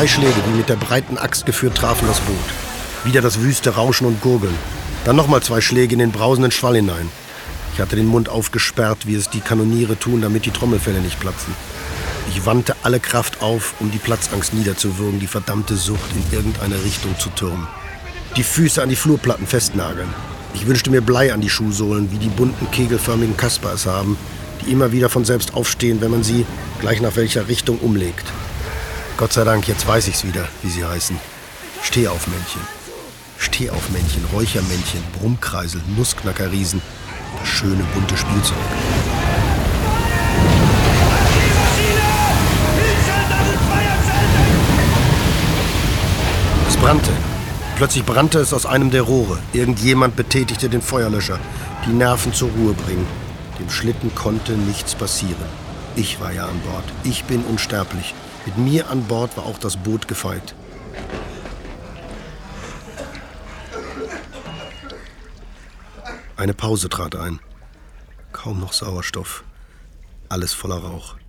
2 Schläge, wie mit der breiten Axt geführt, trafen das Boot. Wieder das wüste Rauschen und Gurgeln. Dann nochmal 2 Schläge in den brausenden Schwall hinein. Ich hatte den Mund aufgesperrt, wie es die Kanoniere tun, damit die Trommelfelle nicht platzen. Ich wandte alle Kraft auf, um die Platzangst niederzuwürgen, die verdammte Sucht in irgendeine Richtung zu türmen. Die Füße an die Flurplatten festnageln. Ich wünschte mir Blei an die Schuhsohlen, wie die bunten, kegelförmigen Kasper es haben, die immer wieder von selbst aufstehen, wenn man sie, gleich nach welcher Richtung, umlegt. Gott sei Dank, jetzt weiß ich's wieder, wie sie heißen. Stehaufmännchen. Stehaufmännchen, Räuchermännchen, Brummkreisel, Nussknackerriesen. Das schöne, bunte Spielzeug. Es brannte. Plötzlich brannte es aus einem der Rohre. Irgendjemand betätigte den Feuerlöscher. Die Nerven zur Ruhe bringen. Dem Schlitten konnte nichts passieren. Ich war ja an Bord. Ich bin unsterblich. Mit mir an Bord war auch das Boot gefeit. Eine Pause trat ein. Kaum noch Sauerstoff. Alles voller Rauch.